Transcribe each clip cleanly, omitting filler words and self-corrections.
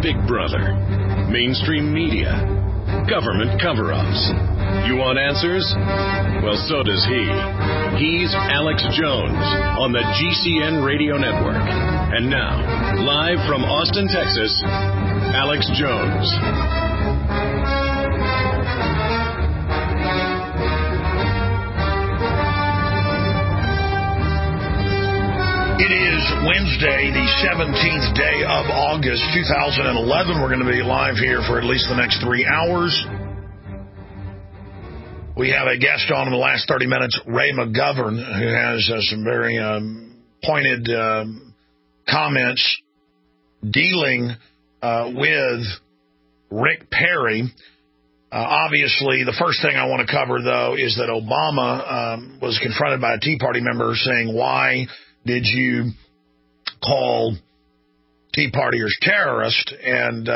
Big Brother, mainstream media, government cover-ups. You want answers? Well, so does he. He's Alex Jones on the GCN Radio Network. And now, live from Austin, Texas, Alex Jones. It is Wednesday, the 17th day of August, 2011. We're going to be live here for at least the next 3 hours. We have a guest on in the last 30 minutes, Ray McGovern, who has some very pointed comments dealing with Rick Perry. Obviously, the first thing I want to cover, though, is that Obama was confronted by a Tea Party member saying, why did you call Tea Partiers terrorists? And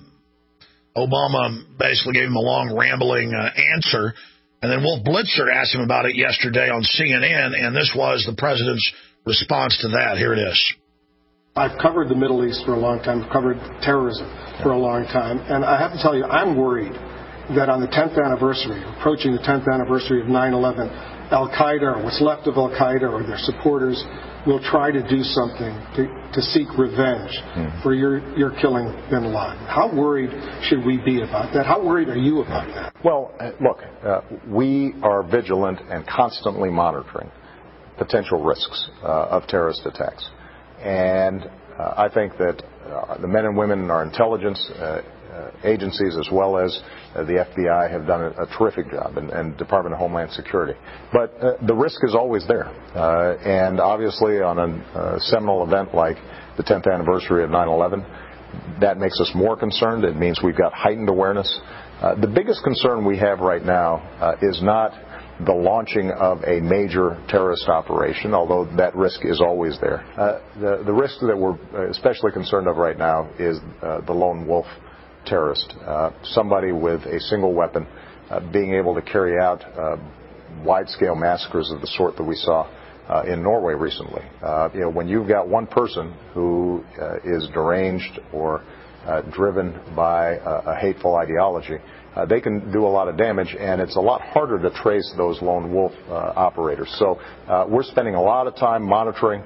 Obama basically gave him a long, rambling answer. And then Wolf Blitzer asked him about it yesterday on CNN, and this was the president's response to that. Here it is. I've covered the Middle East for a long time. I've covered terrorism for a long time. And I have to tell you, I'm worried that on the 10th anniversary, approaching the 10th anniversary of 9/11, Al-Qaeda, or what's left of Al-Qaeda, or their supporters, will try to do something to seek revenge for your killing bin Laden. How worried should we be about that? How worried are you about that? Well, look, we are vigilant and constantly monitoring potential risks of terrorist attacks. And I think that the men and women in our intelligence agencies, as well as the FBI, have done a terrific job, and Department of Homeland Security. But the risk is always there. And obviously on a seminal event like the 10th anniversary of 9/11, that makes us more concerned. It means we've got heightened awareness. The biggest concern we have right now is not the launching of a major terrorist operation, although that risk is always there. The risk that we're especially concerned of right now is the lone wolf terrorist, somebody with a single weapon being able to carry out wide-scale massacres of the sort that we saw in Norway recently. When you've got one person who is deranged or driven by a hateful ideology, they can do a lot of damage, and it's a lot harder to trace those lone wolf operators. So we're spending a lot of time monitoring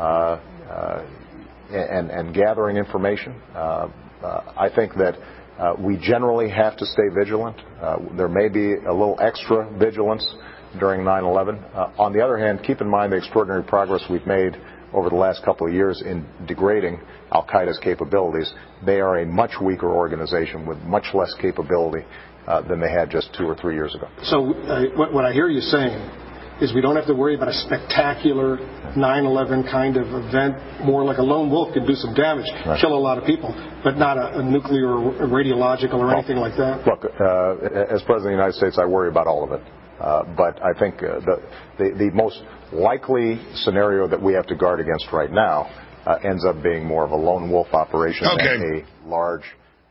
and gathering information. I think that we generally have to stay vigilant. There may be a little extra vigilance during 9/11. On the other hand, keep in mind the extraordinary progress we've made over the last couple of years in degrading Al-Qaeda's capabilities. They are a much weaker organization with much less capability than they had just 2 or 3 years ago. So what I hear you saying is we don't have to worry about a spectacular 9/11 kind of event. More like a lone wolf could do some damage, right, kill a lot of people, but not a nuclear or radiological or anything like that. Look, as President of the United States, I worry about all of it. But I think the most likely scenario that we have to guard against right now ends up being more of a lone wolf operation than a large.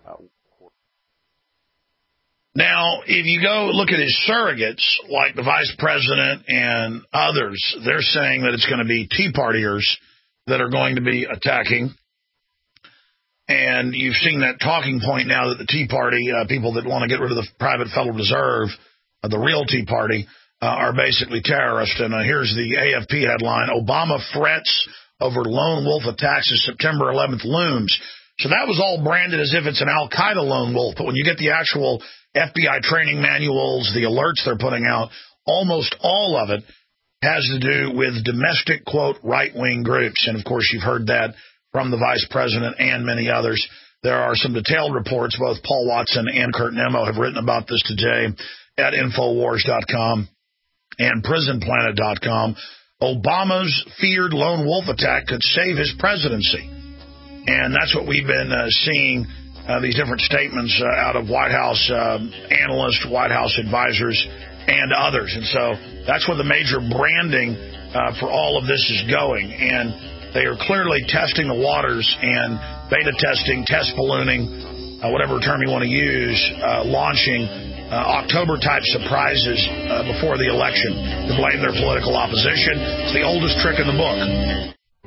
Now, if you go look at his surrogates, like the vice president and others, they're saying that it's going to be Tea Partiers that are going to be attacking. And you've seen that talking point now that the Tea Party, people that want to get rid of the private Federal Reserve, the real Tea Party, are basically terrorists. And here's the AFP headline: Obama frets over lone wolf attacks as September 11th looms. So that was all branded as if it's an Al-Qaeda lone wolf. But when you get the actual FBI training manuals, the alerts they're putting out, almost all of it has to do with domestic, quote, right-wing groups. And, of course, you've heard that from the vice president and many others. There are some detailed reports. Both Paul Watson and Kurt Nemo have written about this today at Infowars.com and PrisonPlanet.com. Obama's feared lone wolf attack could save his presidency. And that's what we've been seeing, these different statements out of White House analysts, White House advisors, and others. And so that's where the major branding for all of this is going. And they are clearly testing the waters and beta testing, test ballooning, whatever term you want to use, launching October-type surprises before the election to blame their political opposition. It's the oldest trick in the book.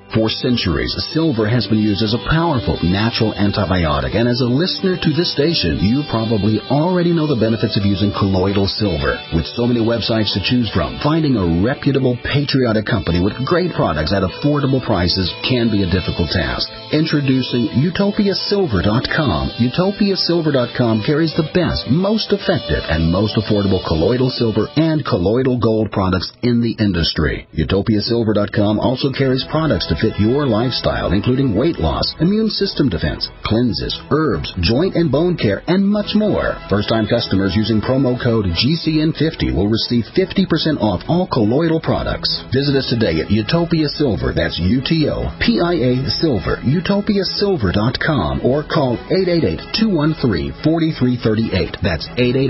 For centuries, silver has been used as a powerful natural antibiotic, and as a listener to this station, you probably already know the benefits of using colloidal silver. With so many websites to choose from, finding a reputable, patriotic company with great products at affordable prices can be a difficult task. Introducing UtopiaSilver.com. UtopiaSilver.com carries the best, most effective, and most affordable colloidal silver and colloidal gold products in the industry. UtopiaSilver.com also carries products to fit your lifestyle, including weight loss, immune system defense, cleanses, herbs, joint and bone care, and much more. First-time customers using promo code GCN50 will receive 50% off all colloidal products. Visit us today at Utopia Silver, that's UTOPIA Silver, UtopiaSilver.com, or call 888-213-4338. That's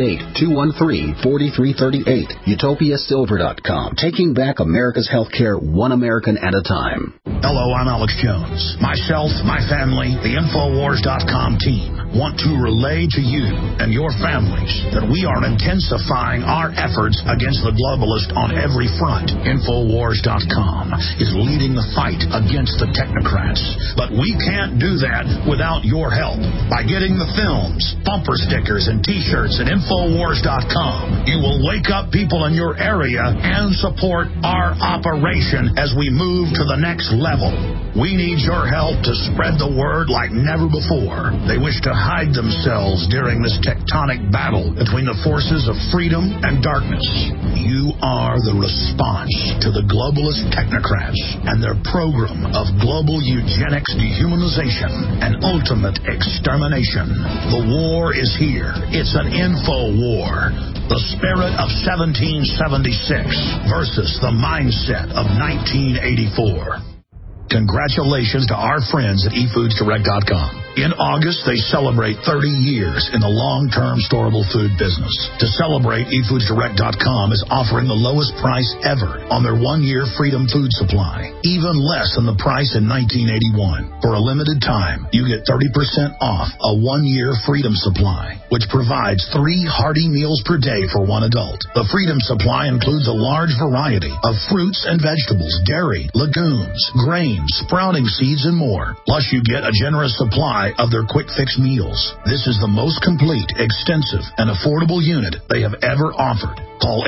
888-213-4338. UtopiaSilver.com, taking back America's healthcare one American at a time. Hello, I'm Alex Jones. Myself, my family, the Infowars.com team want to relay to you and your families that we are intensifying our efforts against the globalist on every front. Infowars.com is leading the fight against the technocrats. But we can't do that without your help. By getting the films, bumper stickers, and T-shirts at Infowars.com, you will wake up people in your area and support our operation as we move to the next level. We need your help to spread the word like never before. They wish to hide themselves during this tectonic battle between the forces of freedom and darkness. You are the response to the globalist technocrats and their program of global eugenics, dehumanization, and ultimate extermination. The war is here. It's an info war. The spirit of 1776 versus the mindset of 1984. Congratulations to our friends at eFoodsDirect.com. In August, they celebrate 30 years in the long-term storable food business. To celebrate, eFoodsDirect.com is offering the lowest price ever on their one-year Freedom Food Supply, even less than the price in 1981. For a limited time, you get 30% off a one-year Freedom Supply, which provides 3 hearty meals per day for one adult. The Freedom Supply includes a large variety of fruits and vegetables, dairy, legumes, grains, sprouting seeds, and more. Plus, you get a generous supply of their quick fix meals. This is the most complete, extensive, and affordable unit they have ever offered. Call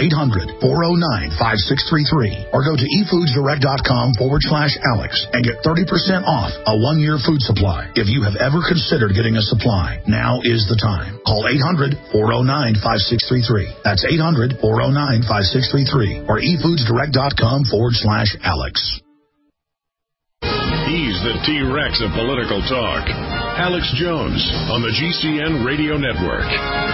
800-409-5633 or go to eFoodsDirect.com/Alex and get 30% off a one-year food supply. If you have ever considered getting a supply, now is the time. Call 800-409-5633. That's 800-409-5633 or eFoodsDirect.com/Alex. He's the T-Rex of political talk. Alex Jones on the GCN Radio Network.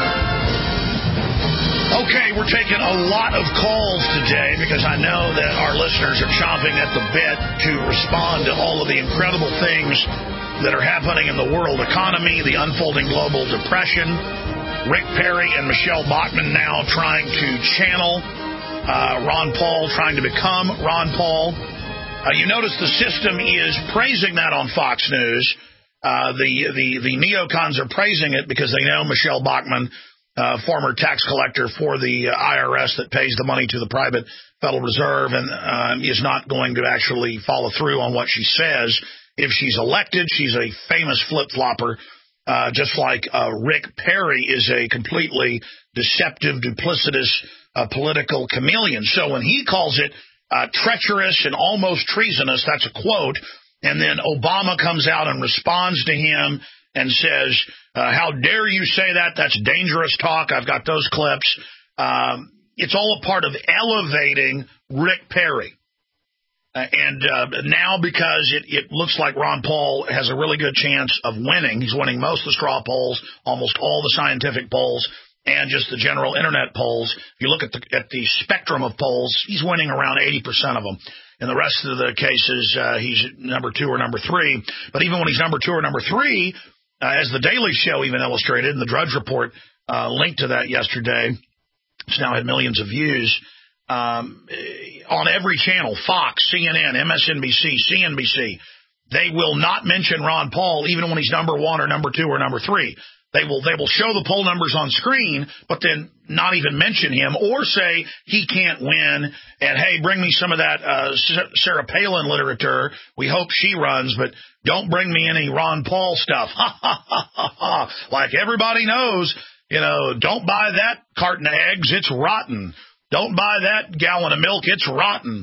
Okay, we're taking a lot of calls today because I know that our listeners are chomping at the bit to respond to all of the incredible things that are happening in the world economy, the unfolding global depression, Rick Perry and Michelle Bachmann now trying to channel Ron Paul, trying to become Ron Paul. You notice the system is praising that on Fox News. The neocons are praising it because they know Michelle Bachmann, former tax collector for the IRS that pays the money to the private Federal Reserve and is not going to actually follow through on what she says. If she's elected, she's a famous flip-flopper, just like Rick Perry is a completely deceptive, duplicitous political chameleon. So when he calls it treacherous and almost treasonous, that's a quote, and then Obama comes out and responds to him and says, how dare you say that? That's dangerous talk. I've got those clips. It's all a part of elevating Rick Perry. And now because it looks like Ron Paul has a really good chance of winning, he's winning most of the straw polls, almost all the scientific polls, and just the general internet polls. If you look at the spectrum of polls, he's winning around 80% of them. In the rest of the cases, he's number 2 or number 3. But even when he's number 2 or number 3, as the Daily Show even illustrated, and the Drudge Report linked to that yesterday, it's now had millions of views, on every channel, Fox, CNN, MSNBC, CNBC, they will not mention Ron Paul even when he's number 1 or number 2 or number 3. They will show the poll numbers on screen, but then not even mention him or say he can't win. And, hey, bring me some of that Sarah Palin literature. We hope she runs, but don't bring me any Ron Paul stuff. Ha, ha, ha, ha, ha. Like everybody knows, don't buy that carton of eggs. It's rotten. Don't buy that gallon of milk. It's rotten.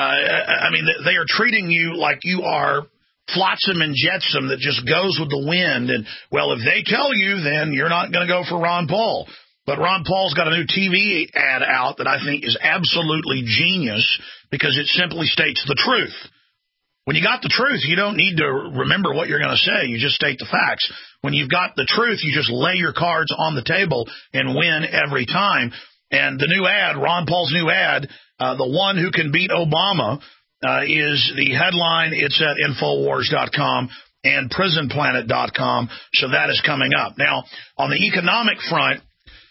They are treating you like you are flotsam and jetsam that just goes with the wind. And, well, if they tell you, then you're not going to go for Ron Paul. But Ron Paul's got a new TV ad out that I think is absolutely genius because it simply states the truth. When you got the truth, you don't need to remember what you're going to say. You just state the facts. When you've got the truth, you just lay your cards on the table and win every time. And the new ad, Ron Paul's new ad, the one who can beat Obama, is the headline. It's at Infowars.com and PrisonPlanet.com, so that is coming up. Now, on the economic front,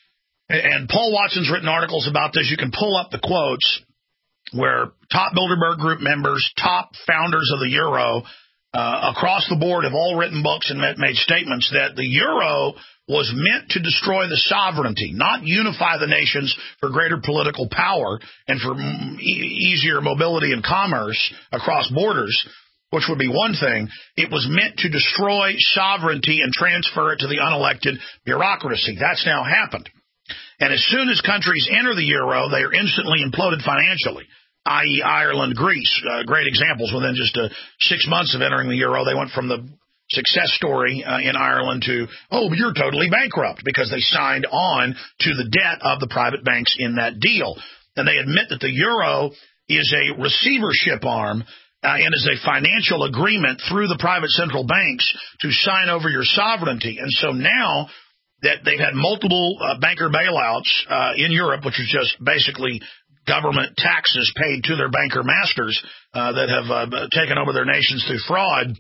and Paul Watson's written articles about this, you can pull up the quotes where top Bilderberg Group members, top founders of the euro, across the board have all written books and made statements that the euro was meant to destroy the sovereignty, not unify the nations for greater political power and for easier mobility and commerce across borders, which would be one thing. It was meant to destroy sovereignty and transfer it to the unelected bureaucracy. That's now happened. And as soon as countries enter the euro, they are instantly imploded financially, i.e. Ireland, Greece, great examples. Within just 6 months of entering the euro, they went from the success story in Ireland to, you're totally bankrupt, because they signed on to the debt of the private banks in that deal. And they admit that the euro is a receivership arm and is a financial agreement through the private central banks to sign over your sovereignty. And so now that they've had multiple banker bailouts in Europe, which is just basically government taxes paid to their banker masters that have taken over their nations through fraud,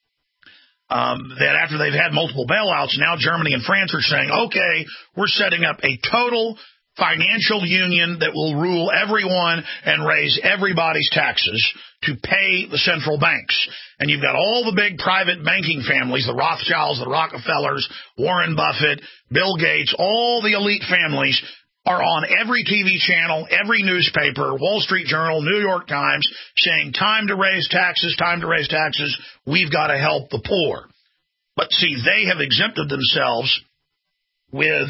that after they've had multiple bailouts, now Germany and France are saying, okay, we're setting up a total financial union that will rule everyone and raise everybody's taxes to pay the central banks. And you've got all the big private banking families, the Rothschilds, the Rockefellers, Warren Buffett, Bill Gates, all the elite families are on every TV channel, every newspaper, Wall Street Journal, New York Times, saying time to raise taxes, we've got to help the poor. But see, they have exempted themselves with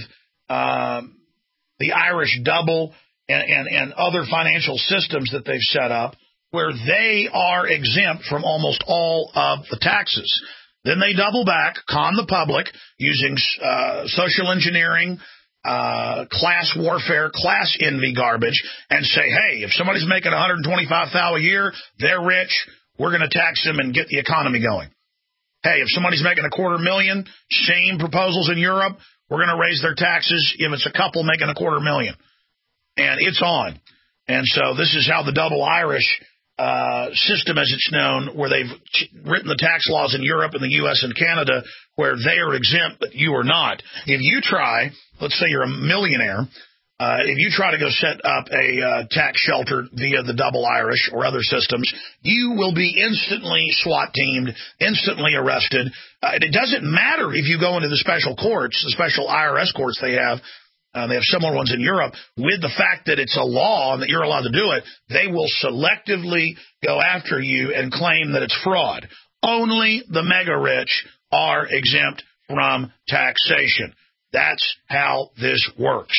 the Irish double and other financial systems that they've set up where they are exempt from almost all of the taxes. Then they double back, con the public using social engineering, class warfare, class envy garbage, and say, hey, if somebody's making $125,000 a year, they're rich, we're going to tax them and get the economy going. Hey, if somebody's making $250,000, same proposals in Europe, we're going to raise their taxes if it's a couple making $250,000. And it's on. And so this is how the double Irish system, as it's known, where they've written the tax laws in Europe and the U.S. and Canada, where they are exempt, but you are not. If you try, let's say you're a millionaire, if you try to go set up a tax shelter via the double Irish or other systems, you will be instantly SWAT teamed, instantly arrested. And it doesn't matter if you go into the special courts, the special IRS courts they have similar ones in Europe, with the fact that it's a law and that you're allowed to do it, they will selectively go after you and claim that it's fraud. Only the mega rich are exempt from taxation. That's how this works.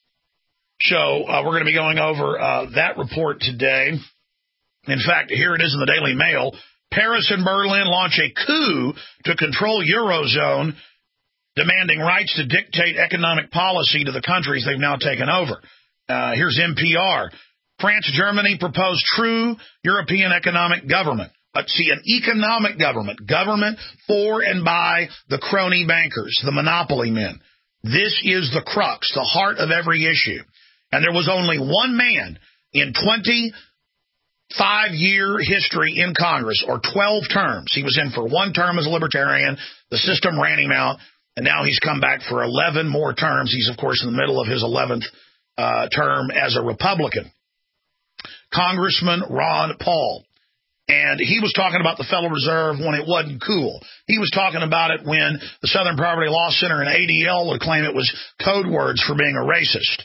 So we're going to be going over that report today. In fact, here it is in the Daily Mail. Paris and Berlin launch a coup to control Eurozone, demanding rights to dictate economic policy to the countries they've now taken over. Here's NPR. France, Germany propose true European economic government. See, an economic government for and by the crony bankers, the monopoly men. This is the crux, the heart of every issue. And there was only one man in 25-year history in Congress, or 12 terms. He was in for one term as a libertarian. The system ran him out. And now he's come back for 11 more terms. He's, of course, in the middle of his 11th term as a Republican. Congressman Ron Paul. And he was talking about the Federal Reserve when it wasn't cool. He was talking about it when the Southern Poverty Law Center and ADL would claim it was code words for being a racist.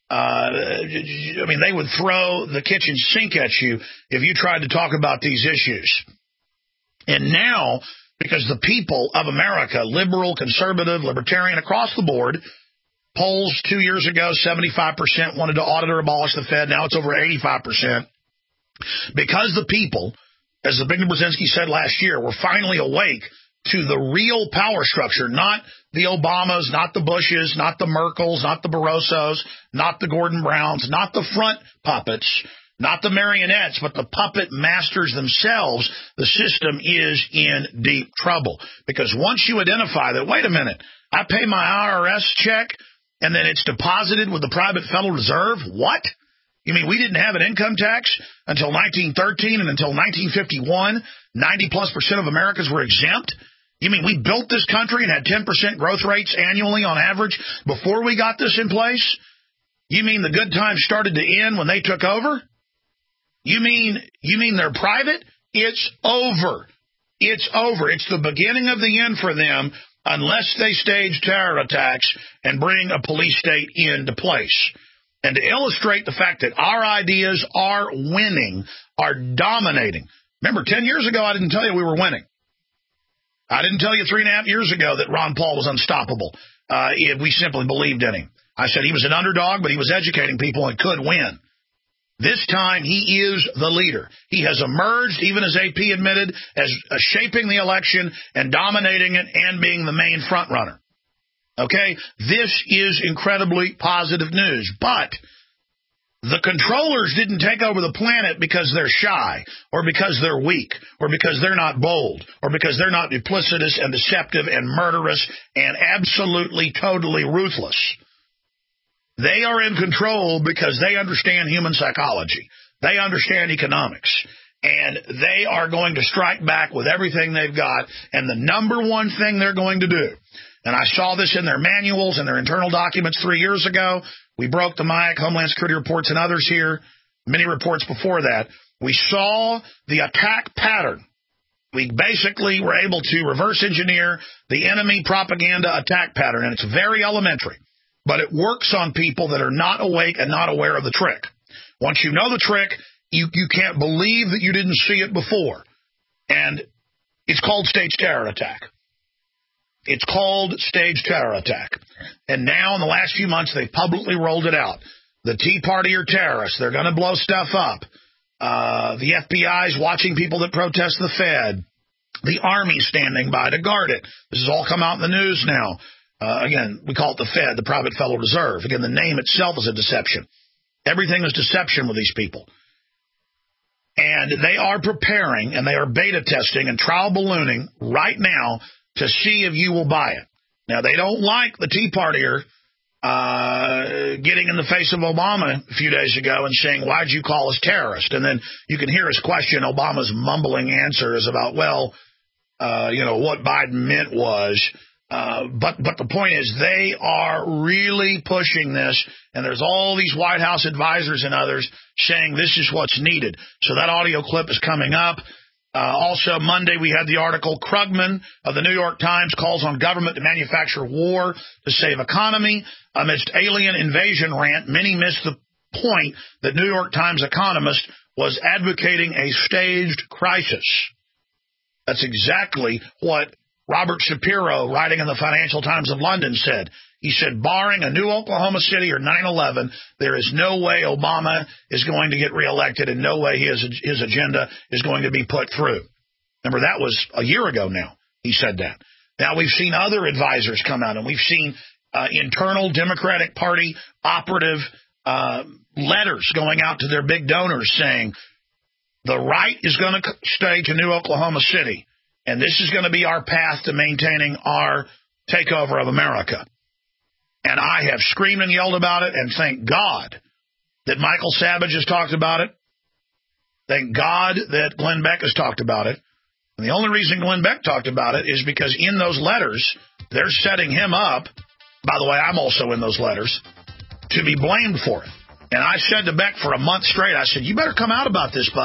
I mean, they would throw the kitchen sink at you if you tried to talk about these issues. And now, because the people of America, liberal, conservative, libertarian, across the board, polls 2 years ago, 75% wanted to audit or abolish the Fed. Now it's over 85%. Because the people, as Zbigniew Brzezinski said last year, were finally awake to the real power structure, not the Obamas, not the Bushes, not the Merkels, not the Barrosos, not the Gordon Browns, not the front puppets, not the marionettes, but the puppet masters themselves. The system is in deep trouble. Because once you identify that, wait a minute, I pay my IRS check and then it's deposited with the private Federal Reserve? What? You mean we didn't have an income tax until 1913 and until 1951, 90+% of Americans were exempt? You mean we built this country and had 10% growth rates annually on average before we got this in place? You mean the good times started to end when they took over? You mean they're private? It's over. It's over. It's the beginning of the end for them unless they stage terror attacks and bring a police state into place. And to illustrate the fact that our ideas are winning, are dominating. Remember, 10 years ago, I didn't tell you we were winning. I didn't tell you 3.5 years ago that Ron Paul was unstoppable. We simply believed in him. I said he was an underdog, but he was educating people and could win. This time, he is the leader. He has emerged, even as AP admitted, as shaping the election and dominating it and being the main front runner. Okay? This is incredibly positive news. But the controllers didn't take over the planet because they're shy or because they're weak or because they're not bold or because they're not duplicitous and deceptive and murderous and absolutely, totally ruthless. They are in control because they understand human psychology. They understand economics. And they are going to strike back with everything they've got. And the number one thing they're going to do, and I saw this in their manuals and their internal documents 3 years ago. We broke the MIAC, Homeland Security reports, and others here, many reports before that. We saw the attack pattern. We basically were able to reverse engineer the enemy propaganda attack pattern, and it's very elementary. But it works on people that are not awake and not aware of the trick. Once you know the trick, you can't believe that you didn't see it before. And it's called staged terror attack. It's called staged terror attack. And now in the last few months, they've publicly rolled it out. The Tea Party are terrorists. They're going to blow stuff up. The FBI is watching people that protest the Fed. The Army standing by to guard it. This has all come out in the news now. Again, we call it the Fed, the private Federal Reserve. Again, the name itself is a deception. Everything is deception with these people. And they are preparing, and they are beta testing and trial ballooning right now to see if you will buy it. Now, they don't like the Tea Partier getting in the face of Obama a few days ago and saying, why'd you call us terrorists? And then you can hear his question. Obama's mumbling answers about, what Biden meant was. But the point is they are really pushing this, and there's all these White House advisors and others saying this is what's needed. So that audio clip is coming up. Also, Monday, we had the article, Krugman of the New York Times calls on government to manufacture war to save economy. Amidst alien invasion rant, many missed the point that New York Times economist was advocating a staged crisis. That's exactly what Robert Shapiro, writing in the Financial Times of London, said. He said, barring a new Oklahoma City or 9/11, there is no way Obama is going to get reelected and no way his agenda is going to be put through. Remember, that was a year ago now he said that. Now we've seen other advisors come out, and we've seen internal Democratic Party operative letters going out to their big donors saying the right is going to stage a new Oklahoma City. And this is going to be our path to maintaining our takeover of America. And I have screamed and yelled about it, and thank God that Michael Savage has talked about it. Thank God that Glenn Beck has talked about it. And the only reason Glenn Beck talked about it is because in those letters, they're setting him up. By the way, I'm also in those letters, to be blamed for it. And I said to Beck for a month straight, I said, you better come out about this, buddy.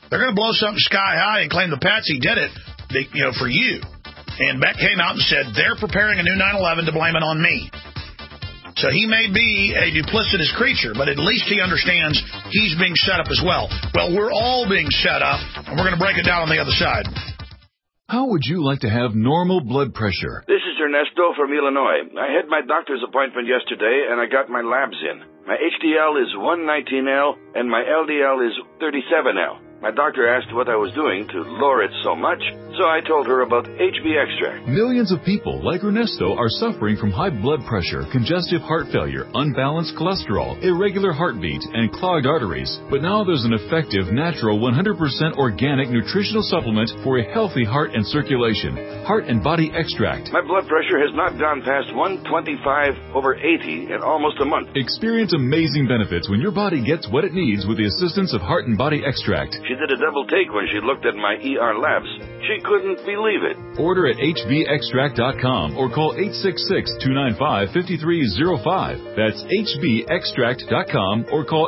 They're going to blow something sky high and claim the Patsy did it, for you. And Beck came out and said they're preparing a new 9/11 to blame it on me. So he may be a duplicitous creature, but at least he understands he's being set up as well. Well, we're all being set up, and we're going to break it down on the other side. How would you like to have normal blood pressure? This is Ernesto from Illinois. I had my doctor's appointment yesterday, and I got my labs in. My HDL is 119L, and my LDL is 37L. My doctor asked what I was doing to lower it so much, so I told her about HB Extract. Millions of people like Ernesto are suffering from high blood pressure, congestive heart failure, unbalanced cholesterol, irregular heartbeat, and clogged arteries. But now there's an effective, natural, 100% organic nutritional supplement for a healthy heart and circulation. Heart and Body Extract. My blood pressure has not gone past 125/80 in almost a month. Experience amazing benefits when your body gets what it needs with the assistance of Heart and Body Extract. She did a double take when she looked at my ER labs. She couldn't believe it. Order at hbextract.com or call 866-295-5305. That's hbextract.com or call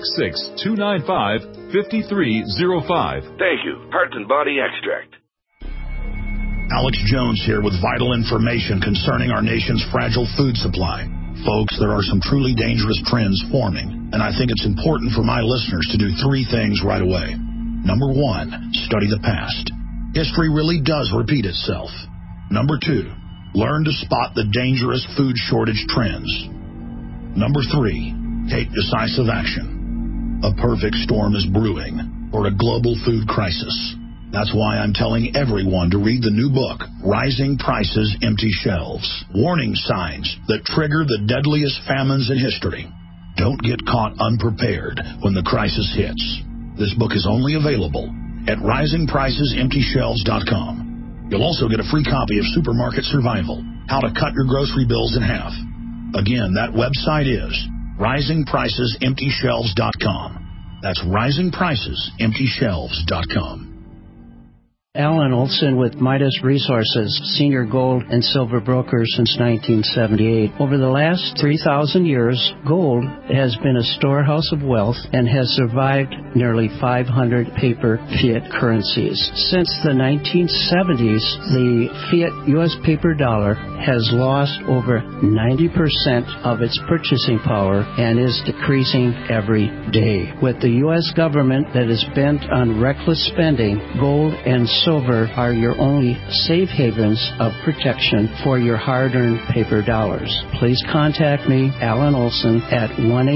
866-295-5305. Thank you. Heart and Body Extract. Alex Jones here with vital information concerning our nation's fragile food supply. Folks, there are some truly dangerous trends forming, and I think it's important for my listeners to do three things right away. Number one, study the past. History really does repeat itself. Number two, learn to spot the dangerous food shortage trends. Number three, take decisive action. A perfect storm is brewing, or a global food crisis. That's why I'm telling everyone to read the new book, Rising Prices, Empty Shelves. Warning signs that trigger the deadliest famines in history. Don't get caught unprepared when the crisis hits. This book is only available at risingpricesemptyshelves.com. You'll also get a free copy of Supermarket Survival, How to Cut Your Grocery Bills in Half. Again, that website is risingpricesemptyshelves.com. That's risingpricesemptyshelves.com. Alan Olson with Midas Resources, senior gold and silver broker since 1978. Over the last 3,000 years, gold has been a storehouse of wealth and has survived nearly 500 paper fiat currencies. Since the 1970s, the fiat U.S. paper dollar has lost over 90% of its purchasing power and is decreasing every day. With the U.S. government that is bent on reckless spending, gold and silver are your only safe havens of protection for your hard-earned paper dollars. Please contact me, Alan Olson, at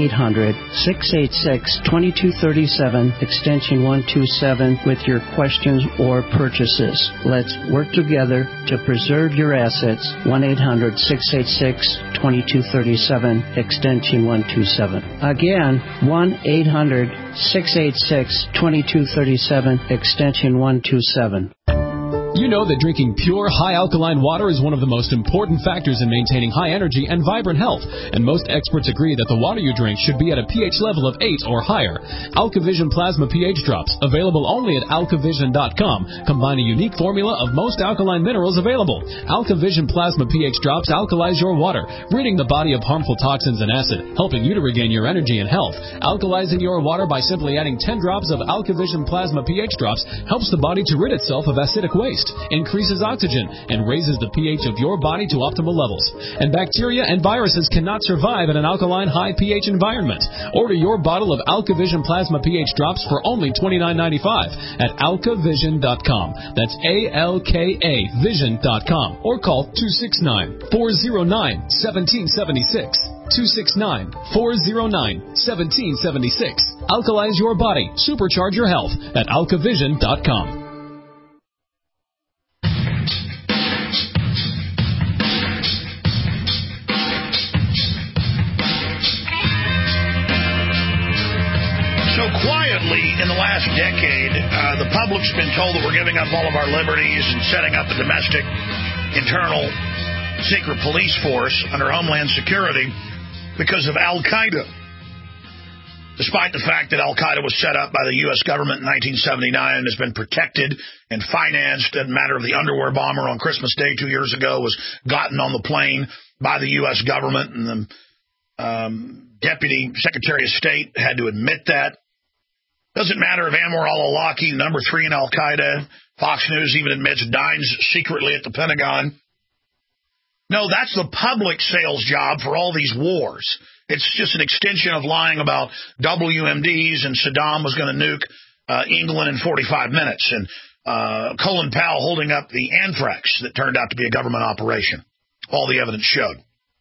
1-800-686-2237, extension 127, with your questions or purchases. Let's work together to preserve your assets. 1-800-686-2237, extension 127. Again, 1-800-686-2237, extension 127. You know that drinking pure, high-alkaline water is one of the most important factors in maintaining high energy and vibrant health, and most experts agree that the water you drink should be at a pH level of 8 or higher. AlkaVision Plasma pH Drops, available only at alkavision.com, combine a unique formula of most alkaline minerals available. AlkaVision Plasma pH Drops alkalize your water, ridding the body of harmful toxins and acid, helping you to regain your energy and health. Alkalizing your water by simply adding 10 drops of AlkaVision Plasma pH Drops helps the body to rid itself of acidic waste, increases oxygen, and raises the pH of your body to optimal levels. And bacteria and viruses cannot survive in an alkaline high pH environment. Order your bottle of AlkaVision Plasma pH Drops for only $29.95 at alkavision.com. That's ALKA Vision.com, or call 269-409-1776. 269-409-1776. Alkalize your body. Supercharge your health at alkavision.com. So quietly, in the last decade, the public's been told that we're giving up all of our liberties and setting up a domestic, internal, secret police force under Homeland Security because of Al-Qaeda. Despite the fact that Al-Qaeda was set up by the U.S. government in 1979 and has been protected and financed, in the matter of the underwear bomber on Christmas Day 2 years ago was gotten on the plane by the U.S. government, and the Deputy Secretary of State had to admit that. Doesn't matter if Anwar al-Awlaki, number 3 in Al-Qaeda, Fox News even admits dines secretly at the Pentagon. No, that's the public sales job for all these wars. It's just an extension of lying about WMDs and Saddam was going to nuke England in 45 minutes and Colin Powell holding up the anthrax that turned out to be a government operation. All the evidence showed.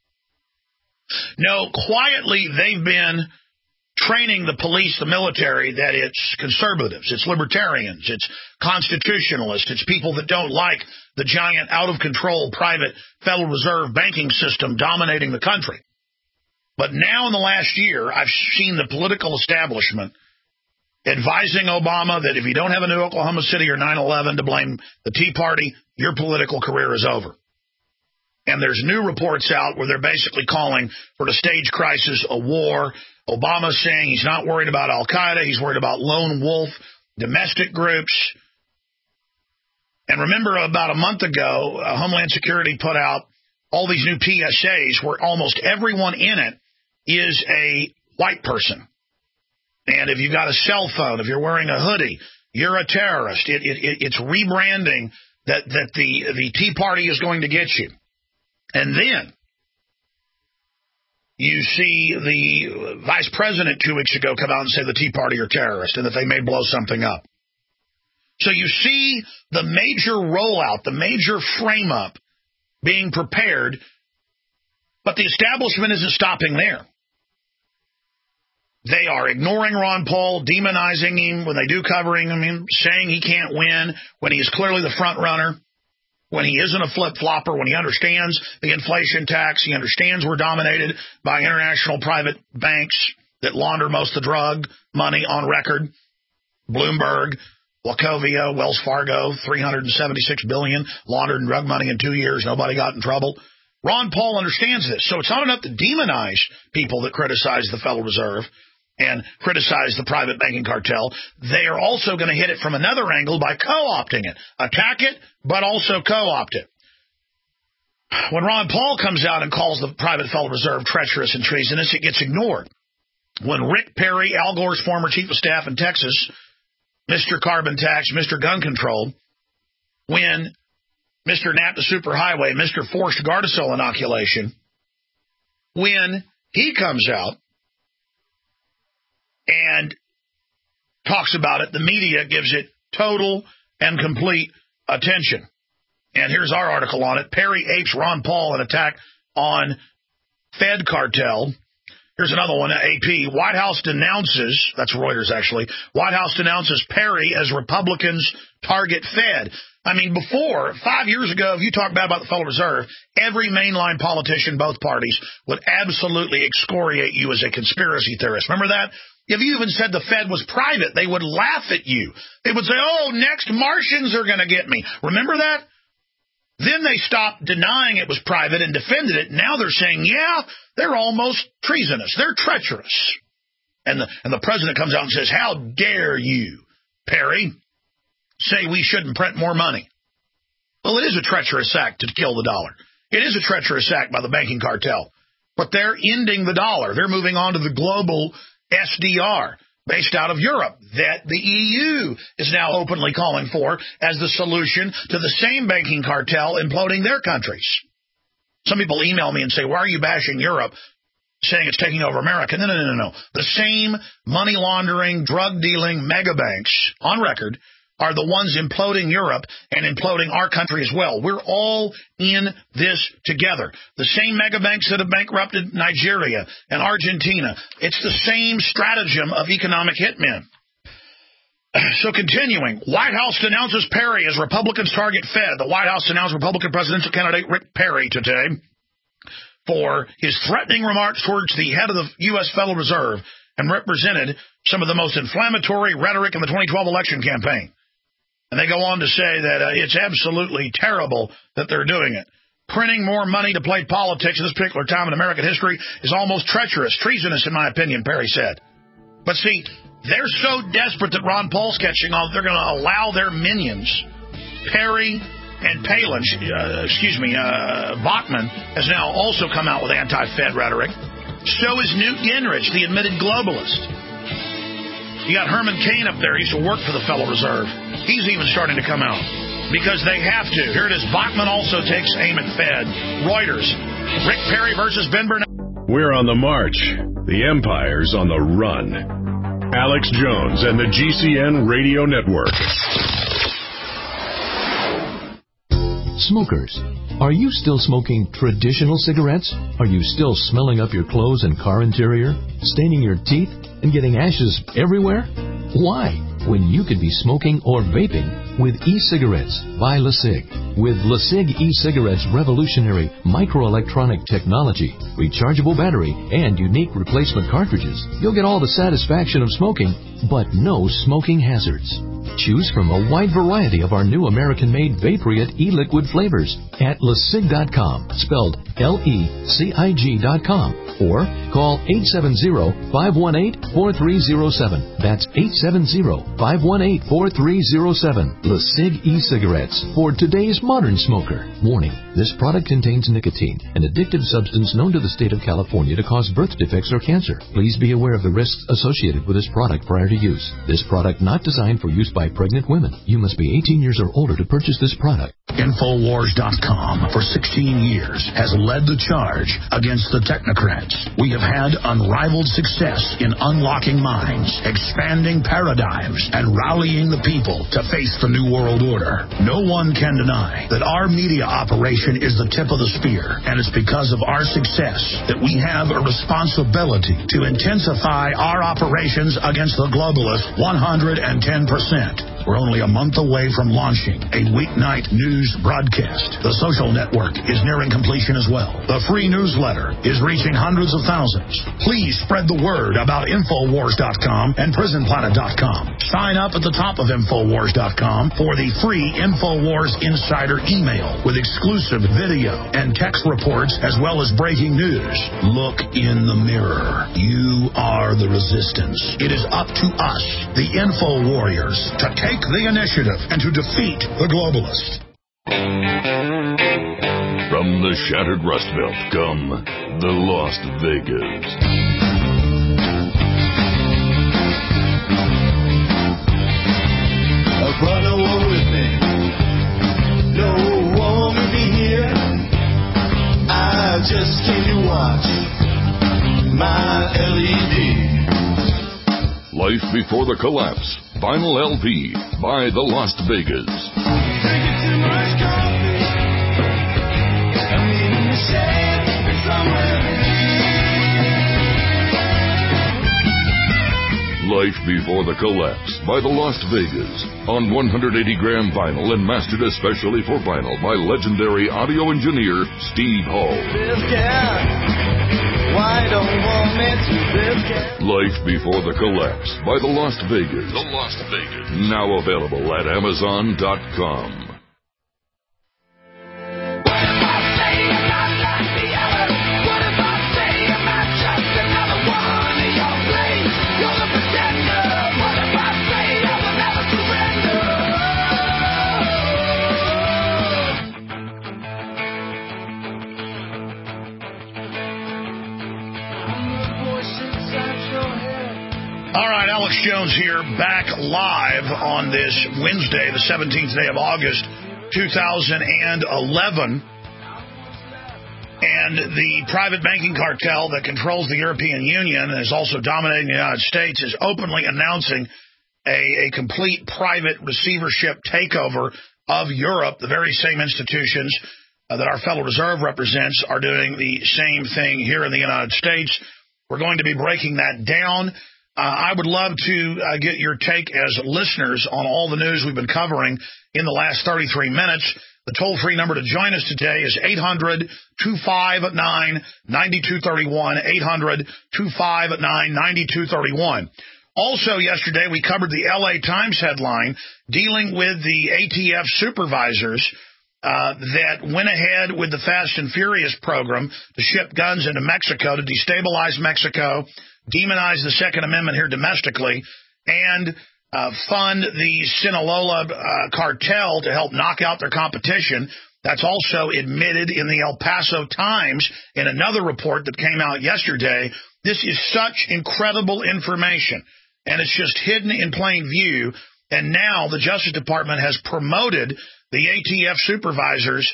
No, quietly they've been training the police, the military, that it's conservatives, it's libertarians, it's constitutionalists, it's people that don't like the giant, out-of-control private Federal Reserve banking system dominating the country. But now in the last year, I've seen the political establishment advising Obama that if you don't have a new Oklahoma City or 9/11 to blame the Tea Party, your political career is over. And there's new reports out where they're basically calling for the stage crisis, a war. Obama's saying he's not worried about Al-Qaeda. He's worried about lone wolf domestic groups. And remember, about a month ago, Homeland Security put out all these new PSAs where almost everyone in it is a white person. And if you've got a cell phone, if you're wearing a hoodie, you're a terrorist. It's rebranding that the Tea Party is going to get you. And then you see the vice president 2 weeks ago come out and say the Tea Party are terrorists and that they may blow something up. So you see the major rollout, the major frame-up being prepared, but the establishment isn't stopping there. They are ignoring Ron Paul, demonizing him when they do covering him, saying he can't win when he is clearly the front runner, when he isn't a flip-flopper, when he understands the inflation tax, he understands we're dominated by international private banks that launder most of the drug money on record. Bloomberg, Wachovia, Wells Fargo, $376 billion laundered in drug money in 2 years. Nobody got in trouble. Ron Paul understands this. So it's not enough to demonize people that criticize the Federal Reserve and criticize the private banking cartel. They are also going to hit it from another angle by co-opting it. Attack it, but also co-opt it. When Ron Paul comes out and calls the private Federal Reserve treacherous and treasonous, it gets ignored. When Rick Perry, Al Gore's former chief of staff in Texas, Mr. Carbon Tax, Mr. Gun Control, when Mr. NAFTA Superhighway, Mr. Forced Gardasil Inoculation, when he comes out and talks about it, the media gives it total and complete attention. And here's our article on it. Perry apes Ron Paul in attack on Fed cartel. Here's another one, AP. White House denounces, that's Reuters actually, White House denounces Perry as Republicans target Fed. I mean, before, 5 years ago, if you talk bad about the Federal Reserve, every mainline politician, both parties, would absolutely excoriate you as a conspiracy theorist. Remember that? If you even said the Fed was private, they would laugh at you. They would say, oh, next Martians are going to get me. Remember that? Then they stopped denying it was private and defended it. Now they're saying, yeah, they're almost treasonous. They're treacherous. And the president comes out and says, how dare you, Perry, say we shouldn't print more money? Well, it is a treacherous act to kill the dollar. It is a treacherous act by the banking cartel. But they're ending the dollar. They're moving on to the global SDR based out of Europe that the EU is now openly calling for as the solution to the same banking cartel imploding their countries. Some people email me and say, why are you bashing Europe, saying it's taking over America? No. The same money laundering, drug dealing mega banks on record are the ones imploding Europe and imploding our country as well. We're all in this together. The same mega banks that have bankrupted Nigeria and Argentina. It's the same stratagem of economic hitmen. So continuing, White House denounces Perry as Republicans target Fed. The White House denounced Republican presidential candidate Rick Perry today for his threatening remarks towards the head of the U.S. Federal Reserve and represented some of the most inflammatory rhetoric in the 2012 election campaign. And they go on to say that it's absolutely terrible that they're doing it. Printing more money to play politics at this particular time in American history is almost treacherous, treasonous in my opinion, Perry said. But see, they're so desperate that Ron Paul's catching on, they're going to allow their minions, Perry and Palin, Bachmann has now also come out with anti-Fed rhetoric. So is Newt Gingrich, the admitted globalist. You got Herman Cain up there. He used to work for the Federal Reserve. He's even starting to come out because they have to. Here it is. Bachmann also takes aim at Fed. Reuters. Rick Perry versus Ben Bernanke. We're on the march. The empire's on the run. Alex Jones and the GCN Radio Network. Smokers, are you still smoking traditional cigarettes? Are you still smelling up your clothes and car interior, staining your teeth, and getting ashes everywhere? Why, when you could be smoking or vaping with e-cigarettes by LeSig? With LeSig e-cigarettes' revolutionary microelectronic technology, rechargeable battery, and unique replacement cartridges, you'll get all the satisfaction of smoking, but no smoking hazards. Choose from a wide variety of our new American-made Vaporite e-liquid flavors at LeSig.com, spelled LECIG.com, or call 870-518-4307. That's 870-518-4307. LeSig e-cigarettes for today's modern smoker. Warning, this product contains nicotine, an addictive substance known to the state of California to cause birth defects or cancer. Please be aware of the risks associated with this product prior to use. This product not designed for use by pregnant women. You must be 18 years or older to purchase this product. Infowars.com for 16 years has led the charge against the technocrats. We have had unrivaled success in unlocking minds, expanding paradigms, and rallying the people to face the New World Order. No one can deny that our media operation is the tip of the spear, and it's because of our success that we have a responsibility to intensify our operations against the globalists 110%. We're only a month away from launching a weeknight news broadcast. The social network is nearing completion as well. The free newsletter is reaching hundreds of thousands. Please spread the word about Infowars.com and PrisonPlanet.com. Sign up at the top of Infowars.com for the free Infowars Insider email with exclusive video and text reports as well as breaking news. Look in the mirror. You are the resistance. It is up to us, the Info Warriors, to take the initiative and to defeat the globalists. From the shattered Rust Belt come the Las Vegas. Run along with me. No one will be here. I just came to watch my LED. Life Before the Collapse. Vinyl LP by the Las Vegas. Drinking too much coffee. I'm in the shade somewhere. Life Before the Collapse by the Las Vegas. On 180-gram vinyl and mastered especially for vinyl by legendary audio engineer Steve Hall. Why don't want me to this cat? Life Before the Collapse by the Las Vegas. The Las Vegas. Now available at Amazon.com. All right, Alex Jones here, back live on this Wednesday, the 17th day of August, 2011. And the private banking cartel that controls the European Union and is also dominating the United States is openly announcing a complete private receivership takeover of Europe. The very same institutions that our Federal Reserve represents are doing the same thing here in the United States. We're going to be breaking that down. I would love to get your take as listeners on all the news we've been covering in the last 33 minutes. The toll-free number to join us today is 800-259-9231, 800-259-9231. Also yesterday, we covered the L.A. Times headline dealing with the ATF supervisors that went ahead with the Fast and Furious program to ship guns into Mexico to destabilize Mexico, demonize the Second Amendment here domestically, and fund the Sinaloa cartel to help knock out their competition. That's also admitted in the El Paso Times in another report that came out yesterday. This is such incredible information. and it's just hidden in plain view. And now the Justice Department has promoted the ATF supervisors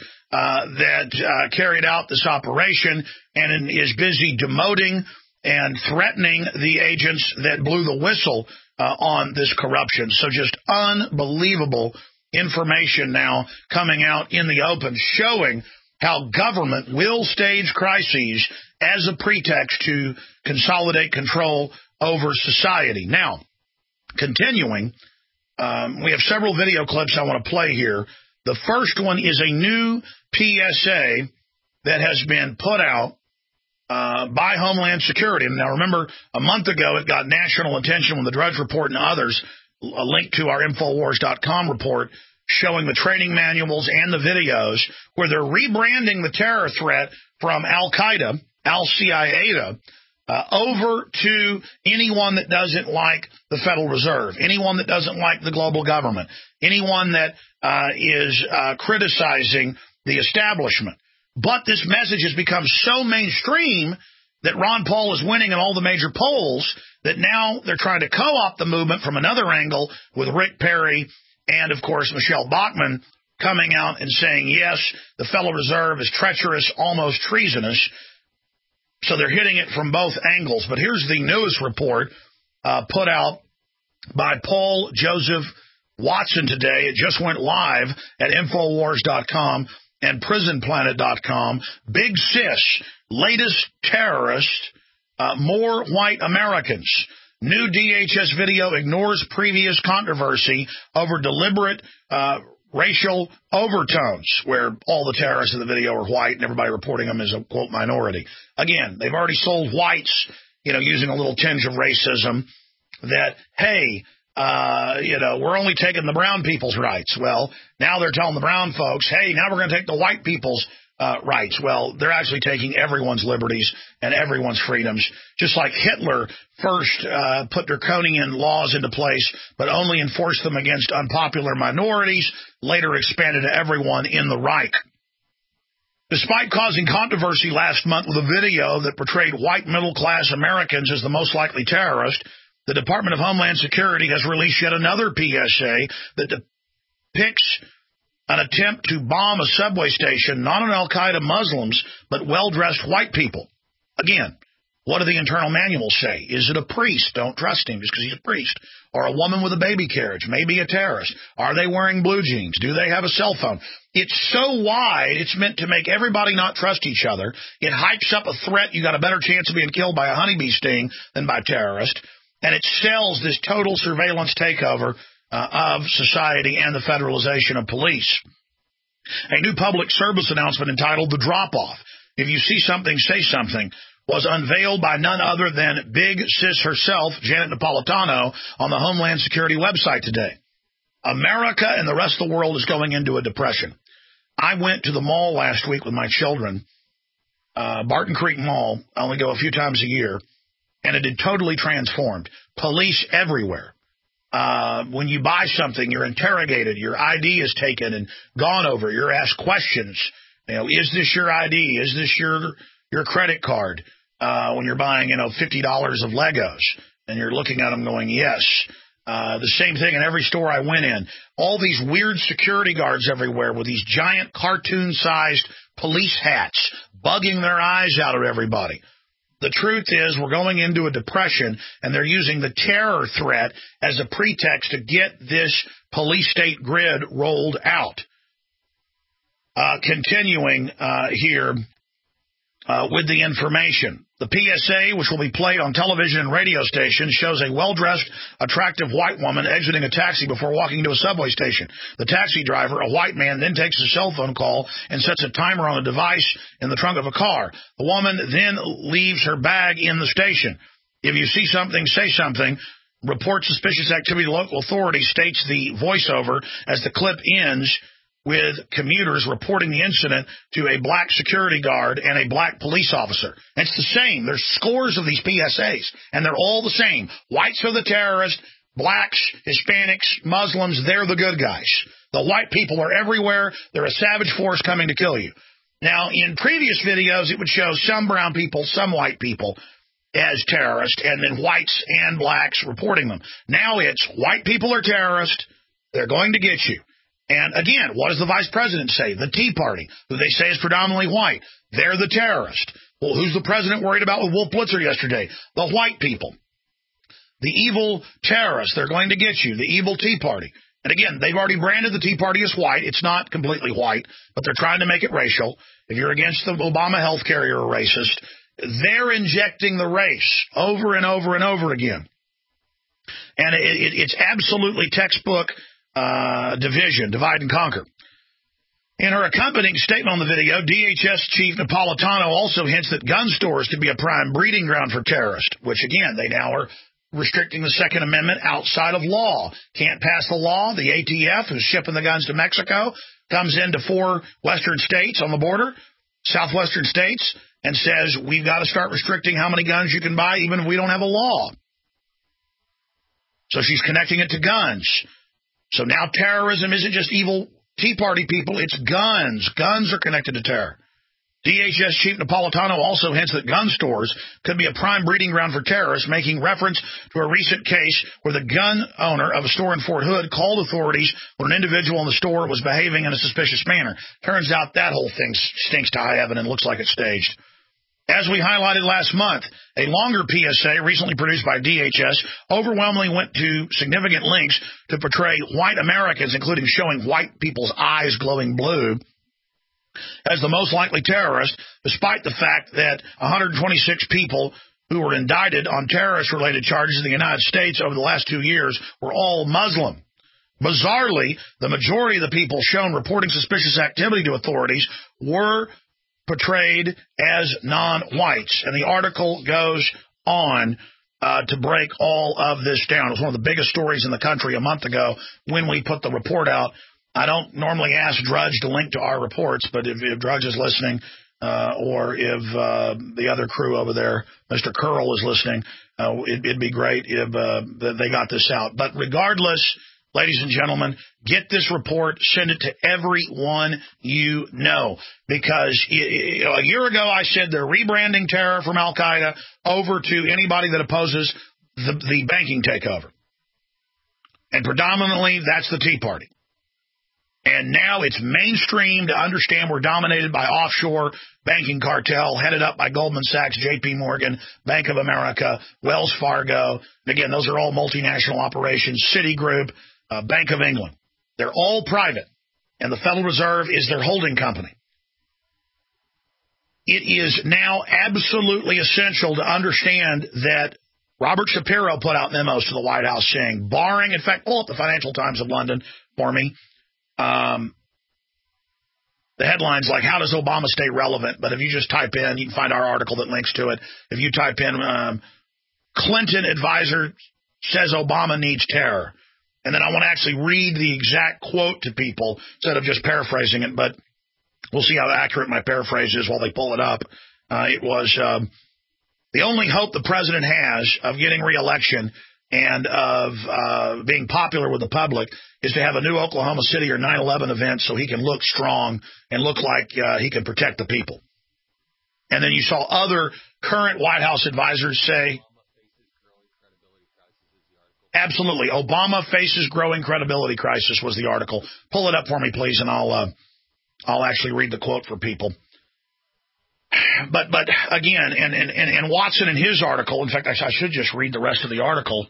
that carried out this operation and is busy demoting and threatening the agents that blew the whistle on this corruption. So just unbelievable information now coming out in the open, showing how government will stage crises as a pretext to consolidate control over society. Now, continuing, we have several video clips I want to play here. The first one is a new PSA that has been put out by Homeland Security. Now, remember, a month ago, it got national attention when the Drudge Report and others, a link to our Infowars.com report, showing the training manuals and the videos where they're rebranding the terror threat from Al-Qaeda, Al-Qaeda, over to anyone that doesn't like the Federal Reserve, anyone that doesn't like the global government, anyone that is criticizing the establishment. But this message has become so mainstream that Ron Paul is winning in all the major polls that now they're trying to co-opt the movement from another angle with Rick Perry and, of course, Michelle Bachmann coming out and saying, yes, the Federal Reserve is treacherous, almost treasonous. So they're hitting it from both angles. But here's the newest report put out by Paul Joseph Watson today. It just went live at Infowars.com and PrisonPlanet.com. Big Sis, latest terrorist, more white Americans. New DHS video ignores previous controversy over deliberate racial overtones, where all the terrorists in the video are white and everybody reporting them as a, quote, minority. Again, they've already sold whites, using a little tinge of racism that, hey, we're only taking the brown people's rights. Well, now they're telling the brown folks, hey, now we're going to take the white people's rights. Well, they're actually taking everyone's liberties and everyone's freedoms, just like Hitler first put draconian laws into place, but only enforced them against unpopular minorities, later expanded to everyone in the Reich. Despite causing controversy last month with a video that portrayed white middle-class Americans as the most likely terrorist, the Department of Homeland Security has released yet another PSA that depicts an attempt to bomb a subway station, not on Al-Qaeda Muslims, but well-dressed white people. Again, what do the internal manuals say? Is it a priest? Don't trust him just because he's a priest. Or a woman with a baby carriage, maybe a terrorist. Are they wearing blue jeans? Do they have a cell phone? It's so wide, it's meant to make everybody not trust each other. It hypes up a threat. You got a better chance of being killed by a honeybee sting than by terrorists. And it sells this total surveillance takeover of society and the federalization of police. A new public service announcement entitled The Drop-Off, if you see something, say something, was unveiled by none other than Big Sis herself, Janet Napolitano, on the Homeland Security website today. America and the rest of the world is going into a depression. I went to the mall last week with my children, Barton Creek Mall. I only go a few times a year, and it had totally transformed. Police everywhere. When you buy something, you're interrogated. Your ID is taken and gone over. You're asked questions. Is this your ID? Is this your credit card? When you're buying, $50 of Legos, and you're looking at them going, yes. The same thing in every store I went in. All these weird security guards everywhere with these giant cartoon-sized police hats, bugging their eyes out of everybody. The truth is we're going into a depression, and they're using the terror threat as a pretext to get this police state grid rolled out. Continuing here with the information. The PSA, which will be played on television and radio stations, shows a well-dressed, attractive white woman exiting a taxi before walking into a subway station. The taxi driver, a white man, then takes a cell phone call and sets a timer on a device in the trunk of a car. The woman then leaves her bag in the station. If you see something, say something. Report suspicious activity to local authorities, states the voiceover as the clip ends with commuters reporting the incident to a black security guard and a black police officer. And it's the same. There's scores of these PSAs, and they're all the same. Whites are the terrorists, blacks, Hispanics, Muslims, they're the good guys. The white people are everywhere. They're a savage force coming to kill you. Now, in previous videos, it would show some brown people, some white people. as terrorists, and then whites and blacks reporting them. Now it's white people are terrorists. They're going to get you. And again, what does the vice president say? The Tea Party, who they say is predominantly white. They're the terrorist. Well, who's the president worried about with Wolf Blitzer yesterday? The white people. The evil terrorists. They're going to get you. The evil Tea Party. And again, they've already branded the Tea Party as white. It's not completely white, but they're trying to make it racial. If you're against the Obama health care, you're a racist. They're injecting the race over and over and over again. And it's absolutely textbook division, divide and conquer. In her accompanying statement on the video, DHS Chief Napolitano also hints that gun stores could be a prime breeding ground for terrorists, which again, they now are restricting the Second Amendment outside of law. Can't pass the law. The ATF, who's shipping the guns to Mexico, comes into 4 western states on the border, southwestern states, and says, we've got to start restricting how many guns you can buy, even if we don't have a law. So she's connecting it to guns. So now terrorism isn't just evil Tea Party people, it's guns. Guns are connected to terror. DHS Chief Napolitano also hints that gun stores could be a prime breeding ground for terrorists, making reference to a recent case where the gun owner of a store in Fort Hood called authorities when an individual in the store was behaving in a suspicious manner. Turns out that whole thing stinks to high heaven and looks like it's staged. As we highlighted last month, a longer PSA recently produced by DHS overwhelmingly went to significant lengths to portray white Americans, including showing white people's eyes glowing blue, as the most likely terrorist, despite the fact that 126 people who were indicted on terrorist-related charges in the United States over the last 2 years were all Muslim. Bizarrely, the majority of the people shown reporting suspicious activity to authorities were portrayed as non-whites. And the article goes on to break all of this down. It was one of the biggest stories in the country a month ago when we put the report out. I don't normally ask Drudge to link to our reports, but if Drudge is listening or if the other crew over there, Mr. Curl, is listening, it'd be great if they got this out. But regardless, ladies and gentlemen, get this report, send it to everyone you know. Because a year ago I said they're rebranding terror from Al-Qaeda over to anybody that opposes the banking takeover. And predominantly that's the Tea Party. And now it's mainstream to understand we're dominated by offshore banking cartel headed up by Goldman Sachs, J.P. Morgan, Bank of America, Wells Fargo. Again, those are all multinational operations, Citigroup, Bank of England. They're all private, and the Federal Reserve is their holding company. It is now absolutely essential to understand that Robert Shapiro put out memos to the White House saying, barring, in fact, pull up the Financial Times of London for me, the headline's like, how does Obama stay relevant? But if you just type in, you can find our article that links to it. If you type in, Clinton advisor says Obama needs terror. And then I want to actually read the exact quote to people instead of just paraphrasing it. But we'll see how accurate my paraphrase is while they pull it up. It was the only hope the president has of getting reelection and of being popular with the public is to have a new Oklahoma City or 9/11 event so he can look strong and look like he can protect the people. And then you saw other current White House advisors say, absolutely, Obama faces growing credibility crisis was the article. Pull it up for me, please, and I'll actually read the quote for people. But again, and Watson in his article, in fact, I should just read the rest of the article.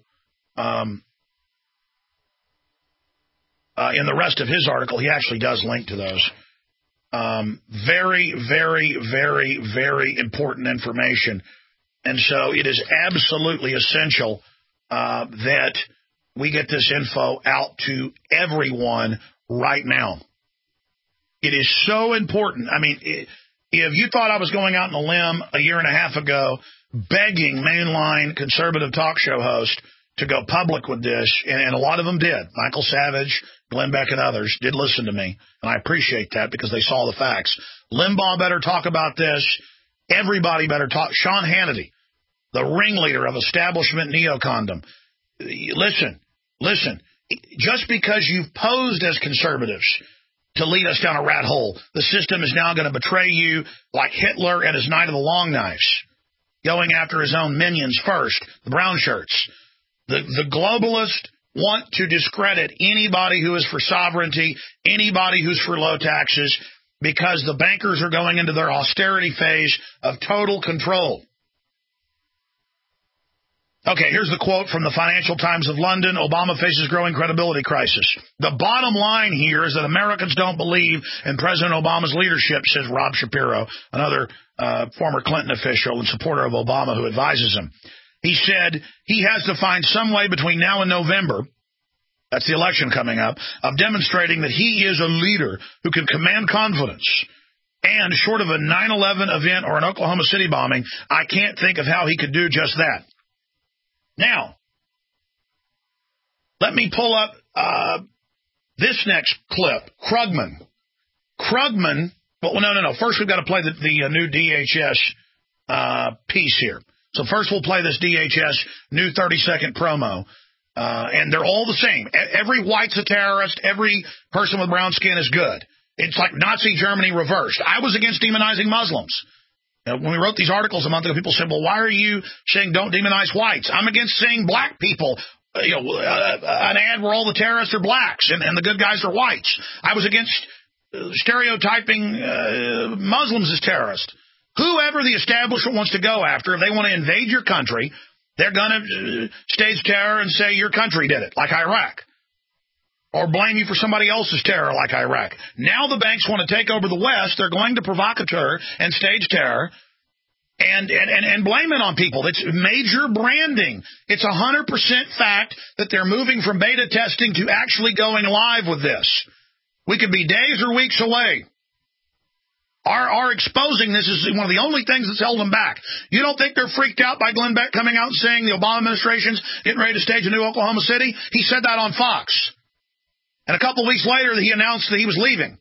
In the rest of his article, he actually does link to those. Very, very, very, very important information. And so it is absolutely essential that we get this info out to everyone right now. It is so important. I mean, if you thought I was going out on a limb a year and a half ago begging mainline conservative talk show hosts to go public with this, and a lot of them did. Michael Savage, Glenn Beck, and others did listen to me, and I appreciate that because they saw the facts. Limbaugh better talk about this. Everybody better talk. Sean Hannity, the ringleader of establishment neocondom. Listen. Just because you've posed as conservatives to lead us down a rat hole, the system is now going to betray you like Hitler and his Night of the Long Knives. going after his own minions first, the brown shirts. The globalists want to discredit anybody who is for sovereignty, anybody who's for low taxes, because the bankers are going into their austerity phase of total control. Okay, here's the quote from the Financial Times of London. Obama faces growing credibility crisis. The bottom line here is that Americans don't believe in President Obama's leadership, says Rob Shapiro, another former Clinton official and supporter of Obama who advises him. He said he has to find some way between now and November, that's the election coming up, of demonstrating that he is a leader who can command confidence. And short of a 9/11 event or an Oklahoma City bombing, I can't think of how he could do just that. Now, let me pull up this next clip. Krugman. Well, no. First, we've got to play the new DHS piece here. So first, we'll play this DHS new 30-second promo. And they're all the same. Every white's a terrorist. Every person with brown skin is good. It's like Nazi Germany reversed. I was against demonizing Muslims. When we wrote these articles a month ago, people said, well, why are you saying don't demonize whites? I'm against saying black people, an ad where all the terrorists are blacks and the good guys are whites. I was against stereotyping Muslims as terrorists. Whoever the establishment wants to go after, if they want to invade your country, they're going to stage terror and say your country did it, like Iraq. Or blame you for somebody else's terror like Iraq. Now the banks want to take over the West. They're going to provocateur and stage terror and blame it on people. It's major branding. It's 100% fact that they're moving from beta testing to actually going live with this. We could be days or weeks away. Our exposing this is one of the only things that's held them back. You don't think they're freaked out by Glenn Beck coming out and saying the Obama administration's getting ready to stage a new Oklahoma City? He said that on Fox. And a couple of weeks later, he announced that he was leaving.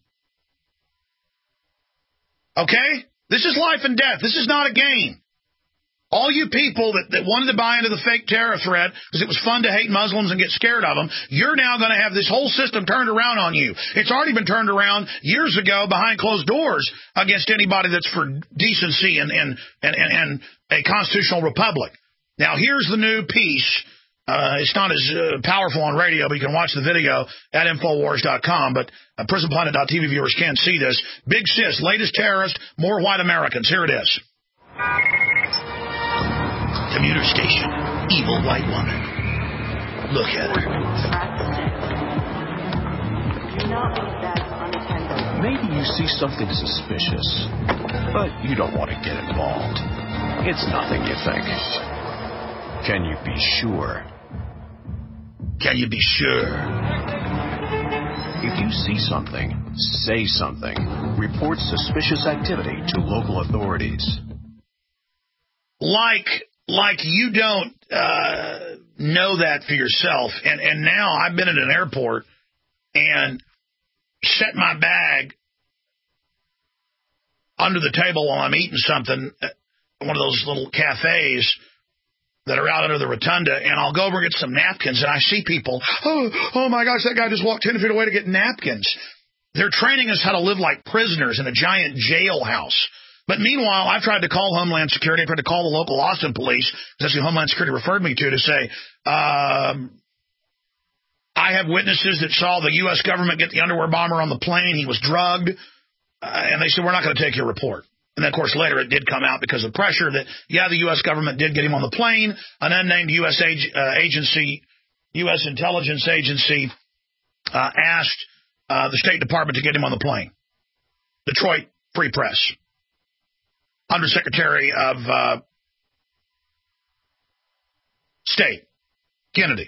Okay? This is life and death. This is not a game. All you people that wanted to buy into the fake terror threat because it was fun to hate Muslims and get scared of them, you're now going to have this whole system turned around on you. It's already been turned around years ago behind closed doors against anybody that's for decency and a constitutional republic. Now, here's the new piece. It's not as powerful on radio, but you can watch the video at Infowars.com. But PrisonPlanet.tv viewers can see this. Big Sis, latest terrorist, more white Americans. Here it is. Commuter station, evil white woman. Look at her. Maybe you see something suspicious, but you don't want to get involved. It's nothing, you think. Can you be sure? Can you be sure? If you see something, say something. Report suspicious activity to local authorities. Like you don't know that for yourself. And now I've been at an airport and set my bag under the table while I'm eating something at one of those little cafes that are out under the rotunda, and I'll go over and get some napkins, and I see people, oh my gosh, that guy just walked 10 feet away to get napkins. They're training us how to live like prisoners in a giant jailhouse. But meanwhile, I've tried to call Homeland Security. I've tried to call the local Austin police, because that's who Homeland Security referred me to say, I have witnesses that saw the U.S. government get the underwear bomber on the plane. He was drugged. And they said, we're not going to take your report. And then, of course, later it did come out because of pressure that, yeah, the U.S. government did get him on the plane. An unnamed U.S. agency, U.S. intelligence agency, asked the State Department to get him on the plane. Detroit Free Press. Undersecretary of State, Kennedy.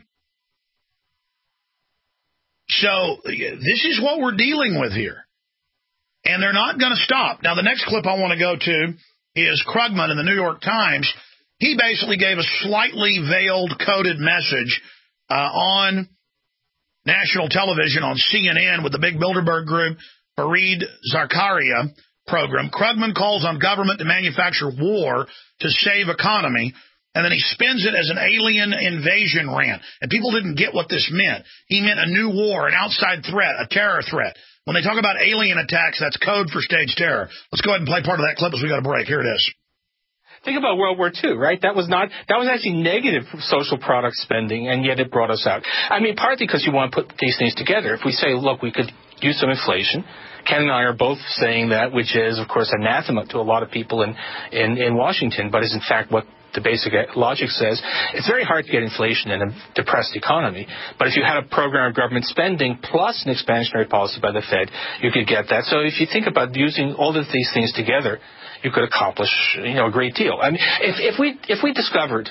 So this is what we're dealing with here. And they're not going to stop. Now, the next clip I want to go to is Krugman in the New York Times. He basically gave a slightly veiled, coded message on national television on CNN with the big Bilderberg Group, Fareed Zakaria program. Krugman calls on government to manufacture war to save economy, and then he spins it as an alien invasion rant. And people didn't get what this meant. He meant a new war, an outside threat, a terror threat. When they talk about alien attacks, that's code for stage terror. Let's go ahead and play part of that clip as we got a break. Here it is. Think about World War II, right? That was actually negative social product spending, and yet it brought us out. I mean, partly because you want to put these things together. If we say, look, we could use some inflation, Ken and I are both saying that, which is, of course, anathema to a lot of people in Washington, but is in fact what the basic logic says. It's very hard to get inflation in a depressed economy, but if you had a program of government spending plus an expansionary policy by the Fed, you could get that. So if you think about using all of these things together, you could accomplish, a great deal. I mean, if we discovered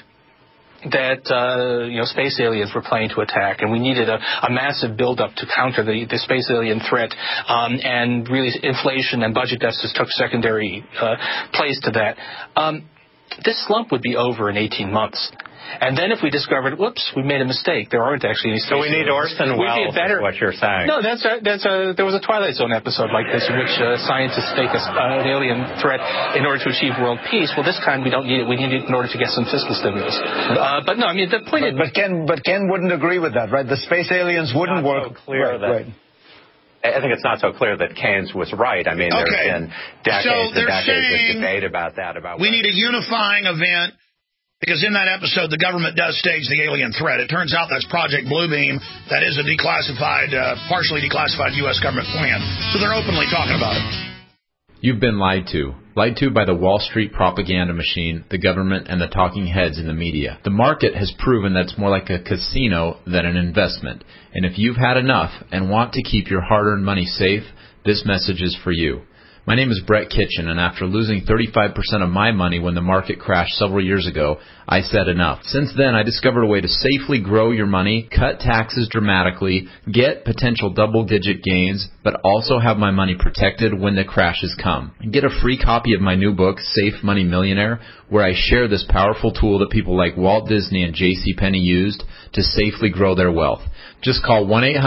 that space aliens were planning to attack, and we needed a massive buildup to counter the space alien threat, and really inflation and budget deficits took secondary place to that, this slump would be over in 18 months. And then if we discovered, whoops, we made a mistake, there aren't actually any space aliens. So we need Orson Welles, is what you're saying. No, there was a Twilight Zone episode like this in which scientists fake an alien threat in order to achieve world peace. Well, this time we don't need it. We need it in order to get some fiscal stimulus. But no, I mean, the point is... But Ken wouldn't agree with that, right? The space aliens wouldn't work. So clear right. I think it's not so clear that Keynes was right. I mean, there's been decades and decades of debate about that. We need a unifying event, because in that episode, the government does stage the alien threat. It turns out that's Project Bluebeam. That is a declassified, partially declassified U.S. government plan. So they're openly talking about it. You've been lied to. Lied to by the Wall Street propaganda machine, the government, and the talking heads in the media. The market has proven that it's more like a casino than an investment. And if you've had enough and want to keep your hard-earned money safe, this message is for you. My name is Brett Kitchen, and after losing 35% of my money when the market crashed several years ago, I said enough. Since then, I discovered a way to safely grow your money, cut taxes dramatically, get potential double-digit gains, but also have my money protected when the crashes come. Get a free copy of my new book, Safe Money Millionaire, where I share this powerful tool that people like Walt Disney and J.C. Penney used to safely grow their wealth. Just call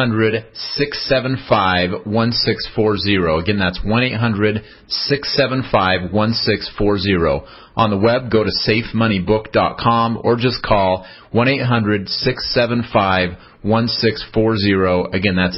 1-800-675-1640. Again, that's 1-800-675-1640. On the web, go to safemoneybook.com or just call 1-800-675-1640. Again, that's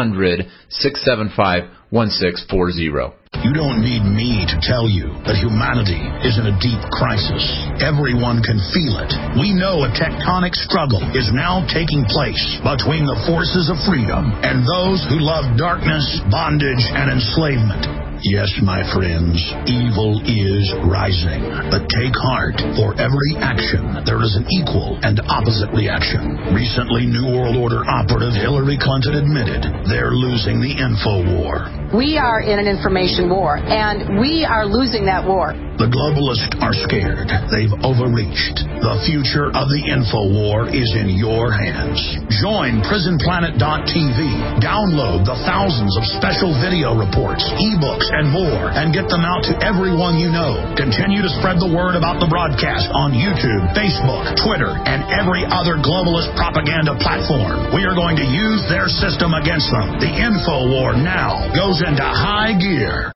800-675-1640. You don't need me to tell you that humanity is in a deep crisis. Everyone can feel it. We know a tectonic struggle is now taking place between the forces of freedom and those who love darkness, bondage, and enslavement. Yes, my friends, evil is rising. But take heart. For every action, there is an equal and opposite reaction. Recently, New World Order operative Hillary Clinton admitted they're losing the info war. We are in an information war, and we are losing that war. The globalists are scared. They've overreached. The future of the info war is in your hands. Join PrisonPlanet.tv. Download the thousands of special video reports, ebooks, and more, and get them out to everyone you know. Continue to spread the word about the broadcast on YouTube, Facebook, Twitter, and every other globalist propaganda platform. We are going to use their system against them. The info war now goes into high gear.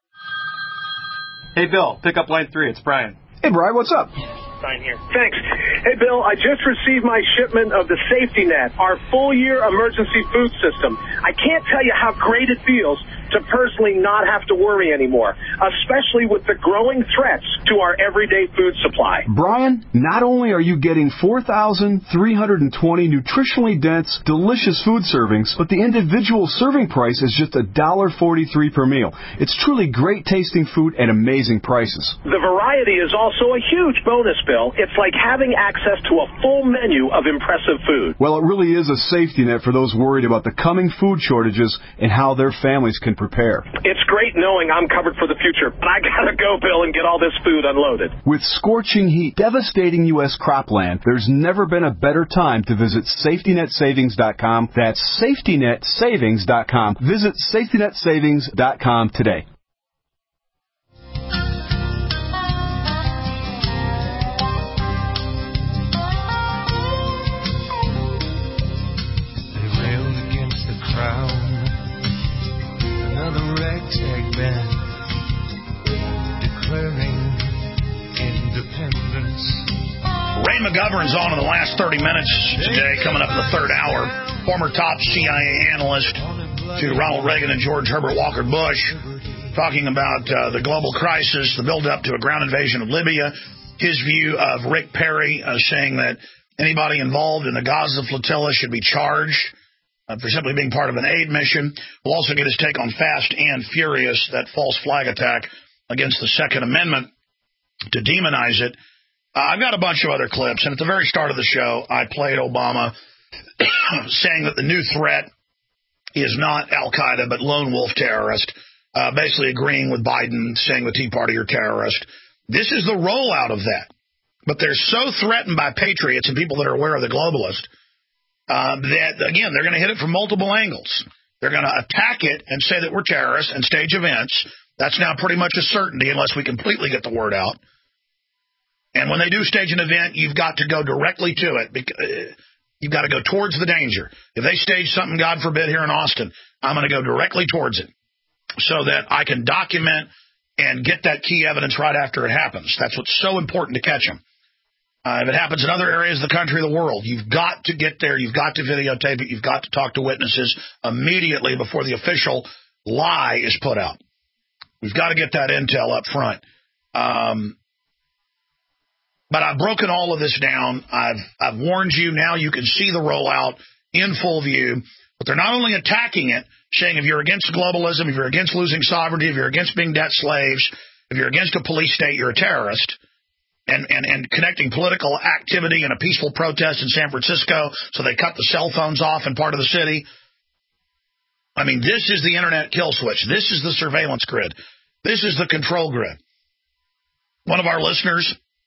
Hey, Bill, pick up line 3. It's Brian. Hey, Brian, what's up? Brian here. Thanks. Hey, Bill, I just received my shipment of the Safety Net, our full-year emergency food system. I can't tell you how great it feels to personally not have to worry anymore, especially with the growing threats to our everyday food supply. Brian, not only are you getting 4,320 nutritionally dense, delicious food servings, but the individual serving price is just $1.43 per meal. It's truly great tasting food at amazing prices. The variety is also a huge bonus, Bill. It's like having access to a full menu of impressive food. Well, it really is a safety net for those worried about the coming food shortages and how their families can prepare. It's great knowing I'm covered for the future, but I gotta go, Bill, and get all this food unloaded. With scorching heat devastating U.S. cropland, there's never been a better time to visit SafetyNetSavings.com. That's SafetyNetSavings.com. Visit SafetyNetSavings.com today. They railed against the crown. Another ragtag band declaring independence. Ray McGovern's on in the last 30 minutes today, coming up in the third hour. Former top CIA analyst to Ronald Reagan and George Herbert Walker Bush, talking about the global crisis, the build-up to a ground invasion of Libya, his view of Rick Perry saying that anybody involved in the Gaza flotilla should be charged for simply being part of an aid mission. We'll also get his take on Fast and Furious, that false flag attack against the Second Amendment, to demonize it. I've got a bunch of other clips, and at the very start of the show, I played Obama saying that the new threat is not al-Qaeda, but lone wolf terrorist, basically agreeing with Biden, saying the Tea Party are terrorist. This is the rollout of that. But they're so threatened by patriots and people that are aware of the globalist that, again, they're going to hit it from multiple angles. They're going to attack it and say that we're terrorists and stage events. That's now pretty much a certainty unless we completely get the word out. And when they do stage an event, you've got to go directly to it. You've got to go towards the danger. If they stage something, God forbid, here in Austin, I'm going to go directly towards it so that I can document and get that key evidence right after it happens. That's what's so important to catch them. If it happens in other areas of the country or the world, you've got to get there. You've got to videotape it. You've got to talk to witnesses immediately before the official lie is put out. We've got to get that intel up front. But I've broken all of this down. I've warned you. Now you can see the rollout in full view. But they're not only attacking it, saying if you're against globalism, if you're against losing sovereignty, if you're against being debt slaves, if you're against a police state, you're a terrorist, and connecting political activity and a peaceful protest in San Francisco, so they cut the cell phones off in part of the city. I mean, this is the internet kill switch. This is the surveillance grid. This is the control grid. One of our listeners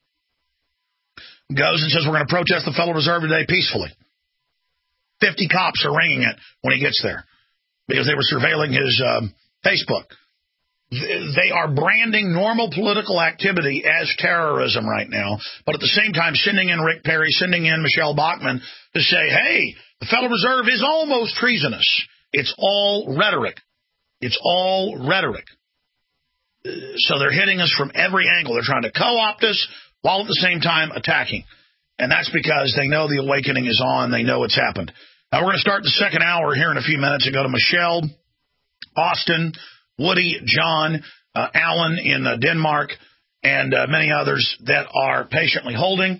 goes and says, we're going to protest the Federal Reserve today peacefully. 50 cops are ringing it when he gets there because they were surveilling his Facebook. They are branding normal political activity as terrorism right now, but at the same time sending in Rick Perry, sending in Michelle Bachmann to say, hey, the Federal Reserve is almost treasonous. It's all rhetoric. It's all rhetoric. So they're hitting us from every angle. They're trying to co-opt us while at the same time attacking. And that's because they know the awakening is on. They know it's happened. Now, we're going to start the second hour here in a few minutes and go to Michelle, Austin, Woody, John, Alan in Denmark, and many others that are patiently holding.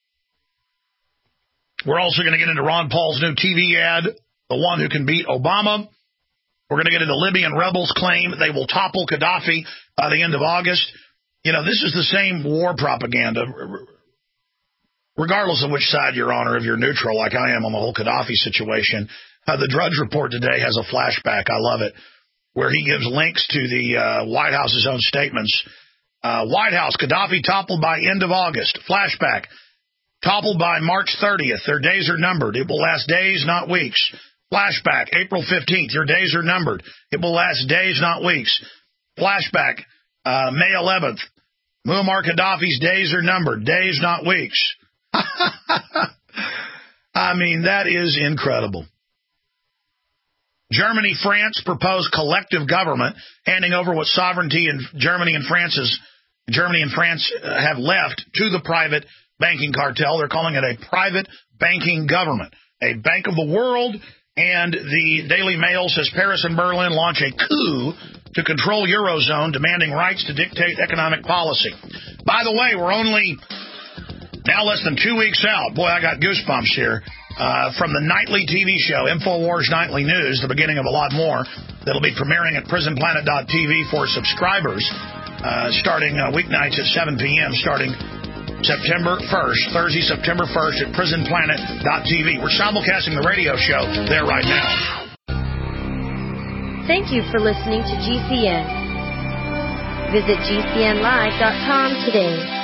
We're also going to get into Ron Paul's new TV ad, The One Who Can Beat Obama. We're going to get into Libyan rebels claim they will topple Gaddafi by the end of August. You know, this is the same war propaganda, regardless of which side you're on or if you're neutral like I am on the whole Gaddafi situation. The Drudge Report today has a flashback. I love it, where he gives links to the White House's own statements. White House, Gaddafi toppled by end of August. Flashback, toppled by March 30th. Their days are numbered. It will last days, not weeks. Flashback, April 15th. Your days are numbered. It will last days, not weeks. Flashback, May 11th. Muammar Gaddafi's days are numbered. Days, not weeks. I mean, that is incredible. Germany, France propose collective government, handing over what sovereignty in Germany and France have left to the private banking cartel. They're calling it a private banking government, a bank of the world. And the Daily Mail says Paris and Berlin launch a coup to control Eurozone, demanding rights to dictate economic policy. By the way, we're only now less than 2 weeks out. Boy, I got goosebumps here. From the nightly TV show, InfoWars Nightly News, the beginning of a lot more, that'll be premiering at prisonplanet.tv for subscribers, starting weeknights at 7 p.m., starting September 1st, Thursday, September 1st at prisonplanet.tv. We're simulcasting the radio show there right now. Thank you for listening to GCN. Visit GCNlive.com today.